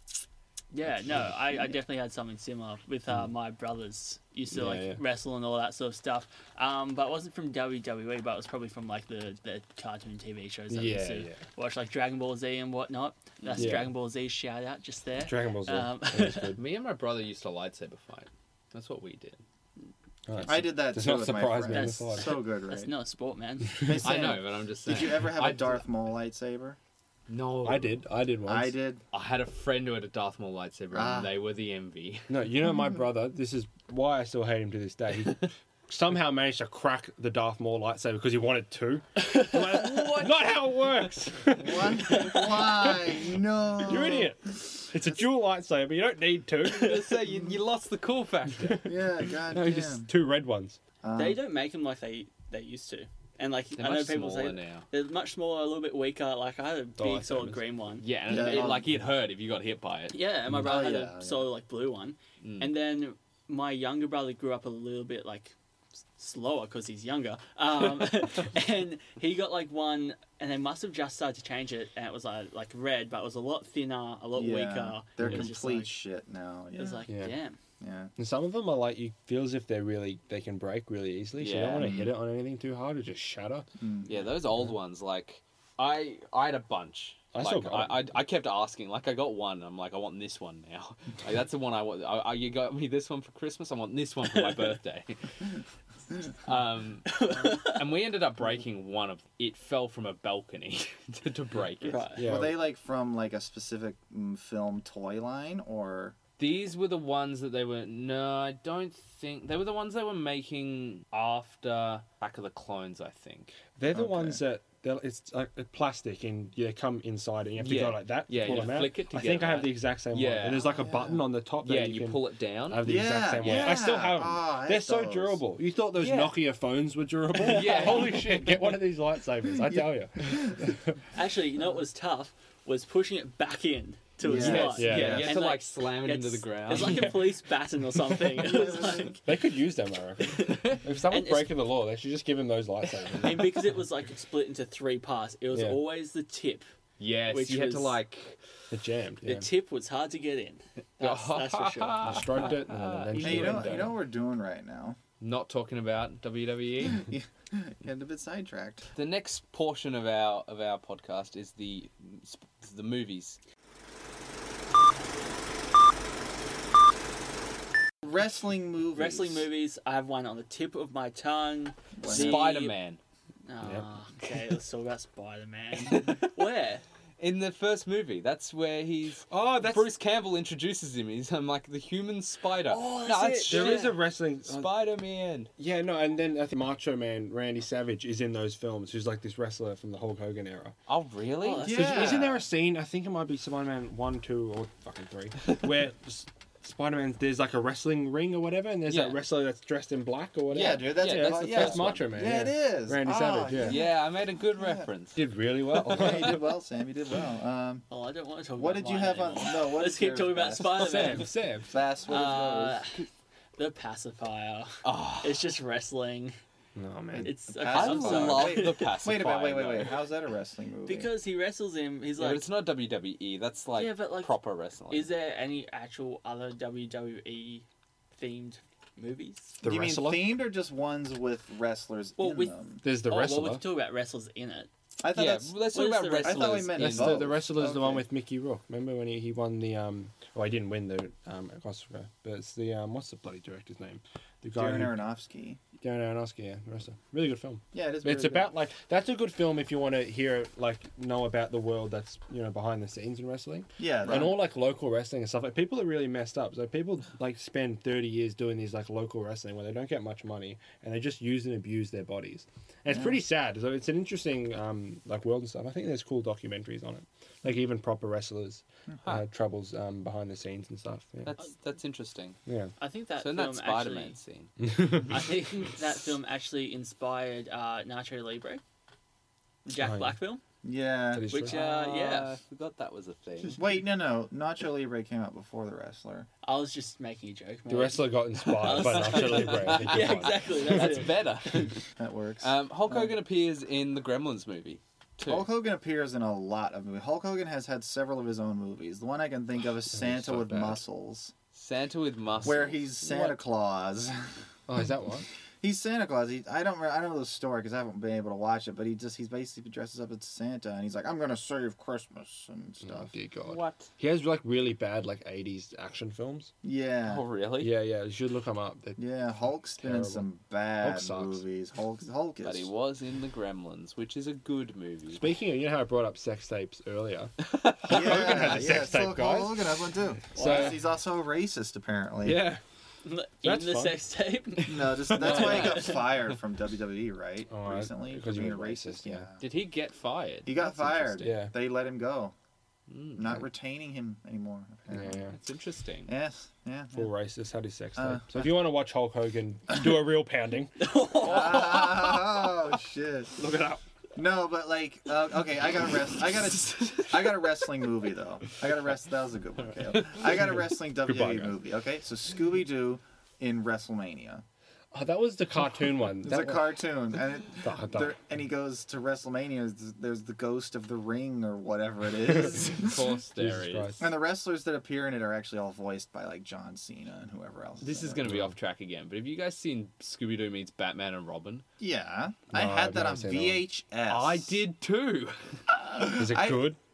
Yeah, no, I, I definitely had something similar with uh, my brothers. Used to Yeah, like yeah. wrestle and all that sort of stuff. Um, but it wasn't from W W E, but it was probably from like the, the cartoon T V shows that we used Yeah, to yeah. watch, like Dragon Ball Z and whatnot. That's Yeah. Dragon Ball Z shout out just there. Dragon Ball Z. Um, That was good. Me and my brother used to lightsaber fight. That's what we did. Oh, that's- I did that does too not with my surprise me in the friends. That's- slightest. So good, That's right? not a sport, man. Hey, I Sam, know, but I'm just saying. Did you ever have a a Darth Maul lightsaber? No. I did. I did once. I did. I had a friend who had a Darth Maul lightsaber, Ah. and they were the envy. No, you know my brother. This is why I still hate him to this day. He somehow managed to crack the Darth Maul lightsaber because he wanted two. I'm like, not how it works. What? Why? No. You idiot. It's a dual lightsaber. You don't need two. I was gonna say, you, you lost the cool factor. Yeah. God No, damn. just two red ones. Um, They don't make them like they, they used to. And like, They're I know much people smaller say now. they're much smaller, a little bit weaker. Like, I had a Oh, big sort of lightsabers. green one. Yeah, and Yeah, it, um, like it hurt if you got hit by it. Yeah, and my Oh, brother had yeah, a yeah. sort of like blue one. Mm. And then my younger brother grew up a little bit like s- slower because he's younger. Um, and he got like one, and they must have just started to change it, and it was like like red, but it was a lot thinner, a lot yeah, weaker. They're It was just complete like- shit now. It Yeah. was like, Yeah. damn. yeah. And some of them are like, you feel as if they're really, they can break really easily. So you don't Yeah. want to hit it on anything too hard or just shatter. Mm. Yeah, those old ones, like I I had a bunch. I like, still got I, I, I kept asking. Like, I got one. I'm like, I want this one now. Like, that's the one I want. I, I, you got me this one for Christmas. I want this one for my birthday. um, and we ended up breaking one of. It fell from a balcony to, to break it. Right. Yeah. Were they like from like a specific mm, film toy line or? These were the ones that they were. No, I don't think they were the ones they were making after Attack of the Clones. I think. They're the Okay. ones that they're, it's like plastic and you come inside and you have to Yeah. go like that. Yeah, pull you them out. flick it I think together, I have right? the exact same one. Yeah. And there's like a Oh, yeah. button on the top that Yeah, you you can pull it down. I have the exact same one. I still have them. Oh, I They're had so those. durable. You thought those Yeah. Nokia phones were durable? Yeah. Holy shit! Get one of these lightsabers. I tell you. Actually, you know what was tough was pushing it back in to its Yes, slot. yeah, yeah, yeah. you have And, to like, like, slam it into the It's, ground. it's like a police baton or something. It was like, They could use them, I reckon. If someone's And it's- breaking the law, they should just give them those lightsabers. and because it was like split into three parts, it was Yeah. always the tip. yes, which you had to was- like. They're jammed. The Yeah. tip was hard to get in. That's, that's for sure. I stroked it and then eventually Hey, you know, went you down. know what we're doing right now? Not talking about W W E. Getting a bit sidetracked. The next portion of our of our podcast is the the movies. Wrestling movies. Wrestling movies, I have one on the tip of my tongue. The- Spider Man. Oh, okay, let's talk about Spider Man. Where? In the first movie, that's where he's. Oh, that's Bruce Campbell introduces him. He's um, like the human spider. Oh, no, that's it's it. there shit. is a wrestling. uh, Spider Man. Yeah, no, and then I think Macho Man Randy Savage is in those films. Who's like this wrestler from the Hulk Hogan era. Oh really? Oh, that's- 'Cause Yeah. Isn't there a scene? I think it might be Spider-Man one, two, or fucking three, where S- Spider-Man there's like a wrestling ring or whatever, and there's Yeah. that wrestler that's dressed in black or whatever. Yeah, dude, that's Yeah, yeah, that's the yeah, first Macho Man. Yeah, it is. Randy Ah, Savage. Yeah. Yeah, I made a good reference. did really well. Yeah, you did well, Sam. You did well. Um, Oh, I don't want to talk what about did you mine have on? anymore. No, what Let's is keep yours, talking about Bass? Spider Sam, Man. Sam. Bass, what is Uh, yours? the pacifier. Oh, It's just wrestling. No man. It's The okay, I I'm pacifier. sorry. love Wait, the Wait pacifier. a minute, wait, wait, wait. though. How's that a wrestling movie? Because he wrestles him, he's Yeah, like, but it's not W W E. That's like, Yeah, but, like, proper wrestling. is there any actual other W W E themed movies? The Do you wrestler. mean themed or just ones with wrestlers Well, in with- them? There's the oh, wrestler. well, we can talk about wrestlers in it. I thought yeah, that's. let's what talk is about the- I wrestlers. thought we meant in- That's the, the both. wrestler's the one Okay. with Mickey Rourke. Remember when he, he won the um? Well, he didn't win the um Oscar, but it's the um. What's the bloody director's name? The guy Darren who, Aronofsky. Darren Aronofsky, yeah, the wrestler. Really good film. Yeah, it is. It's very about like that's a good film if you want to hear like know about the world that's you know behind the scenes in wrestling good. Yeah, that, and all like local wrestling and stuff. Like people are really messed up. So people like spend thirty years doing these like local wrestling where they don't get much money and they just use and abuse their bodies. And it's Yeah. pretty sad. So it's an interesting um like world and stuff. I think there's cool documentaries on it, like even proper wrestlers uh, troubles um behind the scenes and stuff. Yeah, That's that's interesting. yeah. I think that So in film that Spider-Man scene, actually, I think that film actually inspired uh, Nacho Libre, the Jack Oh, yeah. Black film. yeah. That is Which, true. uh, yeah. Ah, I forgot that was a thing. Wait, no, no. Nacho Libre came out before the wrestler. I was just making a joke. The mate. wrestler got inspired by Nacho Libre. I think you're Yeah, right. exactly. That's, That's it. better. That works. Um, Hulk Hogan appears in the Gremlins movie too. Hulk Hogan appears in a lot of movies. Hulk Hogan has had several of his own movies. The one I can think of is Santa so with bad. Muscles, Santa with muscles. where he's Santa What? Claus. Oh, is that one? He's Santa Claus. He, I don't. re- I don't know the story because I haven't been able to watch it. But he just he's basically dresses up as Santa and he's like, I'm gonna save Christmas and Oh, stuff. dear God. What? He has like really bad like eighties action films. Yeah. Oh really? Yeah, yeah. You should look them up. They're- Yeah, Hulk's been in Terrible. some bad Hulk sucks. movies. Hulk, Hulk is. But he was in the Gremlins, which is a good movie. Speaking of, you know how I brought up sex tapes earlier? Yeah, Hogan had a yeah, sex so tape, Hulk guys. Hogan has one too. So- he's also a racist, apparently. Yeah. In That's the fun. sex tape. No, just that's why he got fired from W W E, right? Oh, I- Recently, because for he being a was racist. racist, yeah. Yeah, Did he get fired? he got That's fired. interesting. Yeah. They let him go. Mm, Not retaining him anymore. Yeah, Apparently. yeah. That's interesting. Yes. Yeah. Full racist had his sex tape. Uh, so if you want to watch Hulk Hogan do a real pounding, Oh shit. look it up. No, but like, uh, okay, I got a rest. I got a, I got a wrestling movie though. I got a rest. That was a good one, Caleb. I got a wrestling W W E Goodbye, guys. movie. Okay, so Scooby Doo in WrestleMania. Oh, that was the cartoon one. It's That a one- cartoon, and it, Duh, duh. there, and he goes to WrestleMania. There's the ghost of the ring or whatever it is. Of course there Jesus is. Christ. And the wrestlers that appear in it are actually all voiced by like John Cena and whoever else. This in is it. going to be off track again, but have you guys seen Scooby Doo meets Batman and Robin? Yeah, No, I I've had that never on seen that one. V H S. I did too. Is it I- good?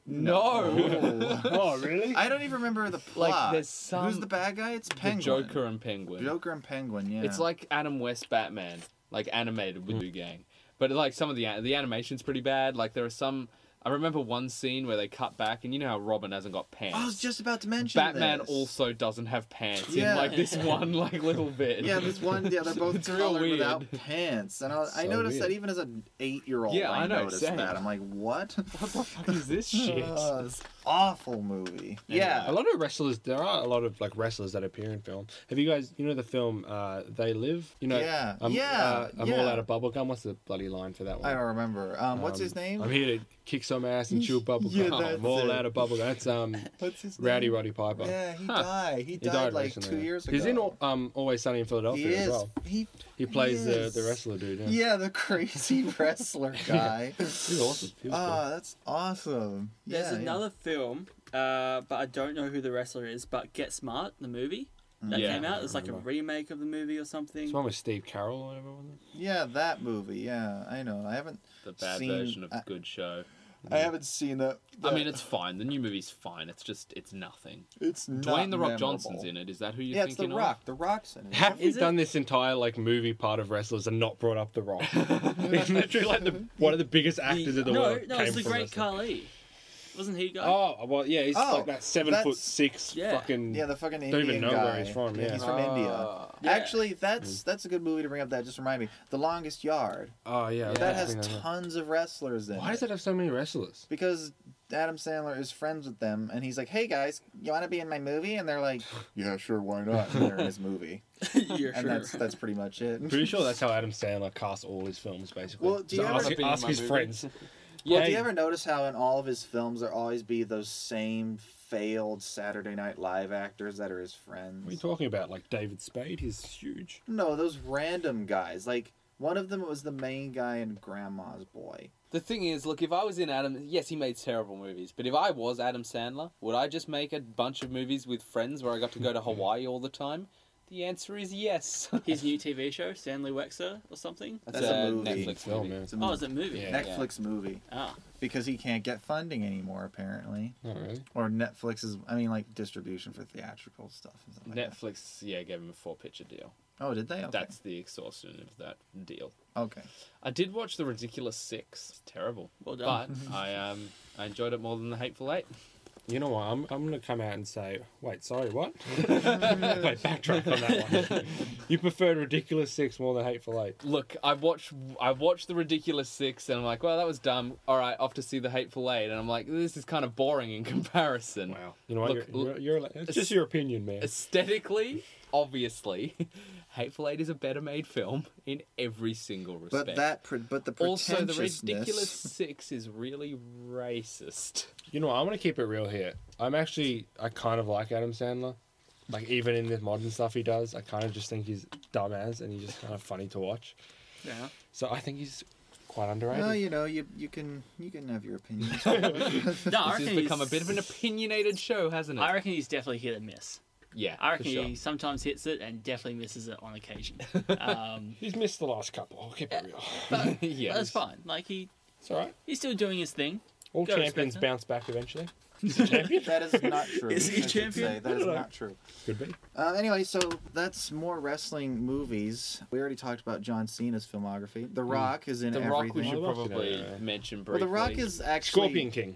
No. Oh, really? I don't even remember the Like, plot. there's some- Who's the bad guy? It's The Penguin. Joker and Penguin. Joker and Penguin. Yeah. It's like Adam West Batman, like animated with the gang. But like some of the the animation's pretty bad. Like there are some. I remember one scene where they cut back, and you know how Robin hasn't got pants. I was just about to mention Batman this. also doesn't have pants Yeah. in like this one like little bit. Yeah, this one. Yeah, they're both It's real colored weird. without pants, and I, I So noticed that weird. even as an eight-year-old, Yeah, I, I know, noticed same. that. I'm like, what? What the fuck is this shit? Uh, this awful movie. A Yeah. lot of wrestlers, there are a lot of like wrestlers that appear in film. Have you guys, you know the film uh, They Live? You know, Yeah, I'm, yeah, uh, I'm all yeah. out of bubblegum. What's the bloody line for that one? I don't remember. Um, what's Um, his name? I'm here to kick some ass and chew bubblegum. Yeah, I'm that's all it. out of bubblegum. That's um, What's his Rowdy name? Roddy Piper. Yeah, he Huh. died. He, He died, died like recently. two years ago. He's in all- um, Always Sunny in Philadelphia He as is. well. He, He plays the, is. the wrestler dude. Yeah, Yeah, the crazy wrestler guy. he's awesome. He was Oh, that's awesome. There's yeah, yeah. another film, uh, but I don't know who the wrestler is. But Get Smart, the movie that Yeah, came out, I it's like a remember. remake of the movie or something. It's one with Steve Carroll or whatever. Wasn't it? Yeah, that movie. Yeah, I know. I haven't. The bad Seen- version of I- Good Show. I haven't seen that. I mean, it's fine. The new movie's fine. It's just, it's nothing. it's not Dwayne the Rock memorable. Johnson's in it. Is that who you're Yeah, it's thinking The Rock. The Rock's in it. Have Is we it? done this entire like movie part of wrestlers and not brought up The Rock? He's literally like the one of the biggest actors in the no, world. no, came it's the from Great wrestling. Khali. Wasn't he guy? Oh well, yeah, he's Oh, like that seven that's- foot six Yeah. fucking. Yeah, the fucking Don't Indian even know guy. where he's from, yeah. he's from India. Ah. Yeah. Actually, that's that's a good movie to bring up. That just remind me, The Longest Yard. Oh yeah, That I has think I know. tons of wrestlers in Why it. does it have so many wrestlers? Because Adam Sandler is friends with them, and he's like, "Hey guys, you want to be in my movie?" And they're like, "Yeah, sure, why not?" And they're in his movie, You're and sure. that's that's pretty much it. Pretty sure that's how Adam Sandler casts all his films, basically. Well, do you So ever- ask, Be in ask my his movie. friends. Well, Yeah, do you ever notice how in all of his films there always be those same failed Saturday Night Live actors that are his friends? What are you talking about? Like David Spade? He's huge. No, those random guys. Like one of them was the main guy in Grandma's Boy. The thing is, look, if I was in Adam, yes, he made terrible movies, but if I was Adam Sandler, would I just make a bunch of movies with friends where I got to go to Hawaii all the time? The answer is yes. His new T V show, Stanley Wexler or something. That's a movie. Netflix Film, movie. man. It's a Oh, movie. it's a movie. Yeah. Netflix movie Ah, because he can't get funding anymore apparently, Not really. or Netflix is. I mean, like distribution for theatrical stuff. And stuff like that. Netflix, yeah, gave him a four picture deal. Oh, did they? Okay. That's the exhaustion of that deal. okay. I did watch The Ridiculous Six. It's terrible. well done. But I um I enjoyed it more than The Hateful Eight. You know what? I'm, I'm going to come out and say, wait, sorry, what? wait, backtrack on that one. You preferred Ridiculous Six more than Hateful Eight. Look, I watched I watched The Ridiculous Six and I'm like, well, that was dumb. All right, off to see The Hateful Eight, and I'm like, this is kind of boring in comparison. Wow. You know what? Look, you're, you're, you're, it's just your opinion, man. Aesthetically, obviously, Hateful Eight is a better made film in every single respect. But that, pre- but the also, The pretentiousness. Ridiculous Six is really racist. You know what? I'm going to keep it real here. I'm actually, I kind of like Adam Sandler. Like, even in the modern stuff he does, I kind of just think he's dumbass and he's just kind of funny to watch. Yeah. So I think he's quite underrated. Well, you know, you you can you can have your opinions. No, I This reckon has become a he's- bit of an opinionated show, hasn't it? I reckon he's definitely hit and miss. yeah, I reckon for sure. he sometimes hits it and definitely misses it on occasion. Um, He's missed the last couple. I'll keep it real. but Yeah. that's fine. Like he, It's all right. he's still doing his thing. All Gotta champions respect him. bounce back eventually. He's a champion. That is not true. Is he I should champion? say. That is not true. Could be. Uh, anyway, so that's more wrestling movies. We already talked about John Cena's filmography. The Rock is in The everything. Rock we should The Rock's in probably it, yeah. mention well, briefly. The Rock is actually Scorpion King.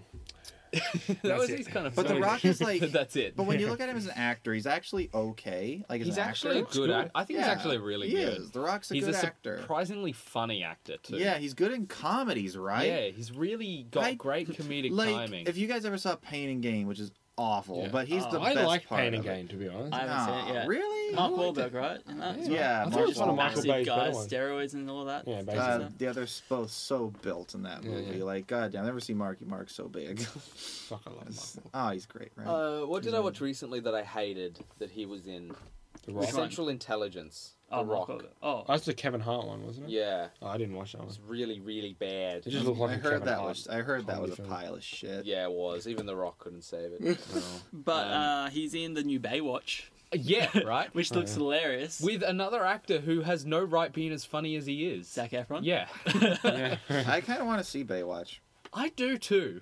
that was That's his it. kind of. But The funny. Rock is like. That's it. But when you look at him as an actor, he's actually okay. Like as he's an actually a actor. good. good. Act- I think he's Yeah, actually really he good. is. The Rock's a he's good a actor. surprisingly funny actor too. Yeah, he's good in comedies, right? Yeah, he's really got I- great comedic like timing. if you guys ever saw Pain and Gain, which is awful, Yeah. but he's Oh, the I best like part Pain and of it. Gain, to be honest. I haven't seen it yet. Really? Mark I liked Wahlberg, it. right? And that, Yeah. Yeah, I thought Mark it was one of Wahlberg. Michael massive Bay's better guys, ones. steroids and all that. Yeah, basically. Uh, the other both so built in that Yeah, movie. yeah. Like, goddamn, I've never seen Marky Mark so big. Fuck, I love Michael. Oh, he's great, right? uh, what did I watch recently that I hated that he was in? The Rock. Central Intelligence. The Oh, Mark Rock. Wahlberg. Oh, That's the Kevin Hart one, wasn't it? Yeah, Oh, I didn't watch that it one. was really, really bad. It just looked like I a heard Kevin that Hart was I heard that was a comedy film. pile of shit. Yeah, it was. Even The Rock couldn't save it. but Um, uh, he's in the new Baywatch, yeah, right. which looks yeah. hilarious. With another actor who has no right being as funny as he is. Zac Efron. Yeah, Yeah. I kind of want to see Baywatch. I do too.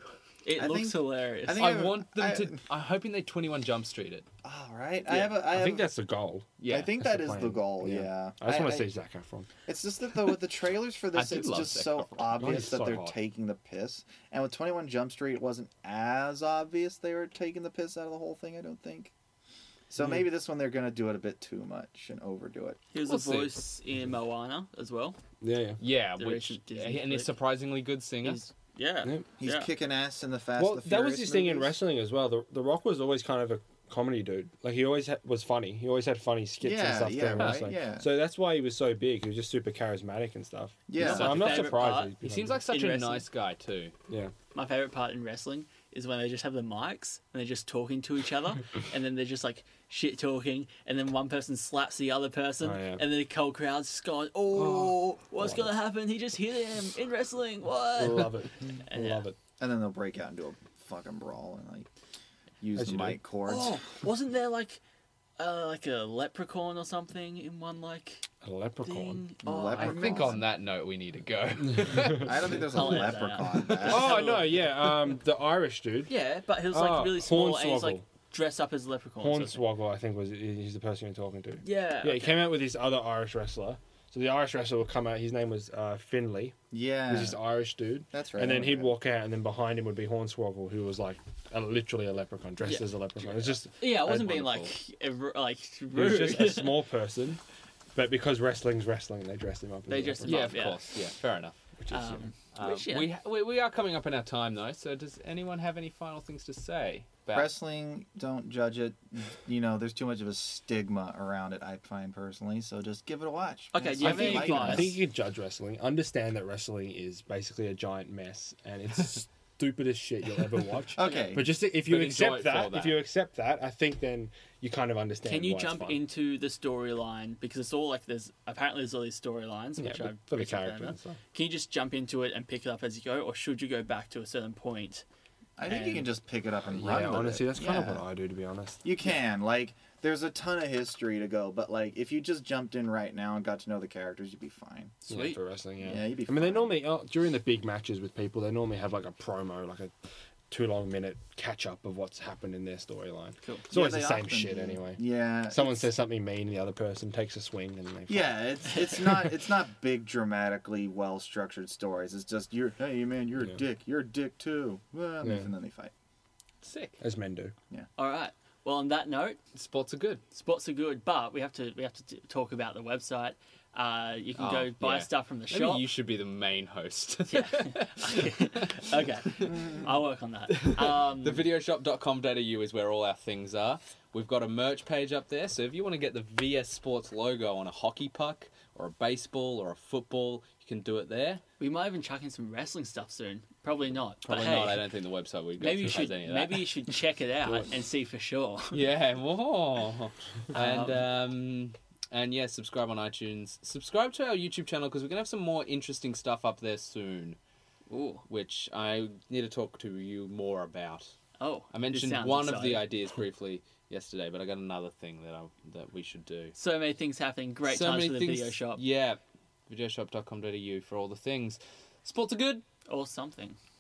It I looks think- hilarious. I think I I- want them I- to. I'm hoping they twenty-one Jump Street it. All right. I Yeah. have. A, I, I have, think that's the goal. Yeah, I think that's that the is the plan. goal. Yeah. Yeah. I just want I- to see Zac Efron. It's just that though with the trailers for this, do it's love just Zac so Efron. obvious he's that so they're hot. taking the piss. And with twenty-one Jump Street, it wasn't as obvious they were taking the piss out of the whole thing. I don't think. So Yeah. maybe this one they're gonna do it a bit too much and overdo it. He was We'll a see. voice in Moana as well. Yeah, yeah. Yeah, The which recent Disney and he's flick. surprisingly good singer. He's, yeah. Yeah. He's yeah. kicking ass in the Fast. Well, the that was Furious his thing in movies. wrestling as well. The, the Rock was always kind of a comedy dude. Like he always ha- was funny. He always had funny skits and Yeah, stuff yeah, doing right, wrestling. yeah. So that's why he was so big. He was just super charismatic and stuff. Yeah. So My I'm not favourite surprised. part- he's He become seems big. like such In a wrestling. nice guy too. Yeah. My favorite part in wrestling is when they just have the mics and they're just talking to each other, and then they're just like shit talking, and then one person slaps the other person, Oh, yeah. and then the whole crowd's just going, "Oh, what's gonna happen? He just hit him in wrestling. What?" Love it. And yeah. Love it. And then they'll break out into a fucking brawl and like use As the you do. mic cords. Oh, wasn't there like, uh, like a leprechaun or something in one like A leprechaun. thing? Oh, I Leprechaun? I think on that note we need to go. I don't think there's a I'll edit that leprechaun. Back. Oh no, yeah. Um, the Irish dude. Yeah, but he was like Ah, really small, and he's Hornswoggle. like dressed up as a leprechaun. sort of thing. Hornswoggle, I think was he's the person you're talking to. Yeah. Yeah, he okay. came out with this other Irish wrestler. So the Irish wrestler would come out. His name was uh, Finley. Yeah, He was this Irish dude. that's right. And then I he'd remember. walk out, and then behind him would be Hornswoggle, who was like a, literally a leprechaun, dressed Yeah. as a leprechaun. It's just Yeah, it wasn't That's being like wonderful. a ru- like he was rude. just a small person, but because wrestling's wrestling, they dressed him up. As They a dressed him leprechaun, yeah, up, of yeah. course. Yeah, fair enough. which is, um, Um, which, yeah. we, we we are coming up in our time though. So does anyone have any final things to say? About... Wrestling, don't judge it. You know, there's too much of a stigma around it, I find personally. So just give it a watch. Okay, Yes, do you I have if any think, you like can, I advice? it. think you can judge wrestling. Understand that wrestling is basically a giant mess, and it's stupidest shit you'll ever watch. Okay, But just if you But enjoy accept it for that, that. if you accept that, I think then you kind of understand. Can you why it's jump fun. into the storyline because it's all like there's apparently there's all these storylines Yeah, which but I've for the recently character found and out. stuff. Can you just jump into it and pick it up as you go, or should you go back to a certain point? I think you and- can just pick it up and run. Yeah, with honestly, it. that's kind Yeah. of what I do, to be honest. You can like. There's a ton of history to go, but like if you just jumped in right now and got to know the characters, you'd be fine. Yeah, Sweet. for wrestling, yeah. Yeah, you'd be I mean, they fine. normally uh, during the big matches with people, they normally have like a promo, like a two long minute catch up of what's happened in their storyline. Cool. It's always Yeah, the they same often shit do. anyway. Yeah. Someone it's- says something mean, and the other person takes a swing, and they. Yeah, it's it's not it's not big dramatically well structured stories. It's just you're hey man, you're Yeah. a dick. You're a dick too. Well, Yeah. and then they fight. Sick. As men do. All right. Well, on that note, Sports are good. spots are good, but we have to we have to t- talk about the website. Uh, you can Oh, go buy yeah. stuff from the Maybe shop. you should be the main host. Yeah. Okay, I'll work on that. Um, The videoshop dot com dot a u is where all our things are. We've got a merch page up there, so if you want to get the V S Sports logo on a hockey puck or a baseball or a football, you can do it there. we might even chuck in some wrestling stuff soon. Probably not. Probably but hey, not. I don't think the website would go maybe you through has should any of that. maybe you should check it out and see for sure. Yeah. Whoa. And um, and yeah, subscribe on iTunes. Subscribe to our YouTube channel because we're gonna have some more interesting stuff up there soon, Ooh. which I need to talk to you more about. Oh, I this mentioned sounds one of the exciting. ideas briefly yesterday, but I got another thing that I that we should do. So many things happening. Great So times many for the things- video shop Yeah, videoshop dot com dot a u for all the things. Sports are good. or something.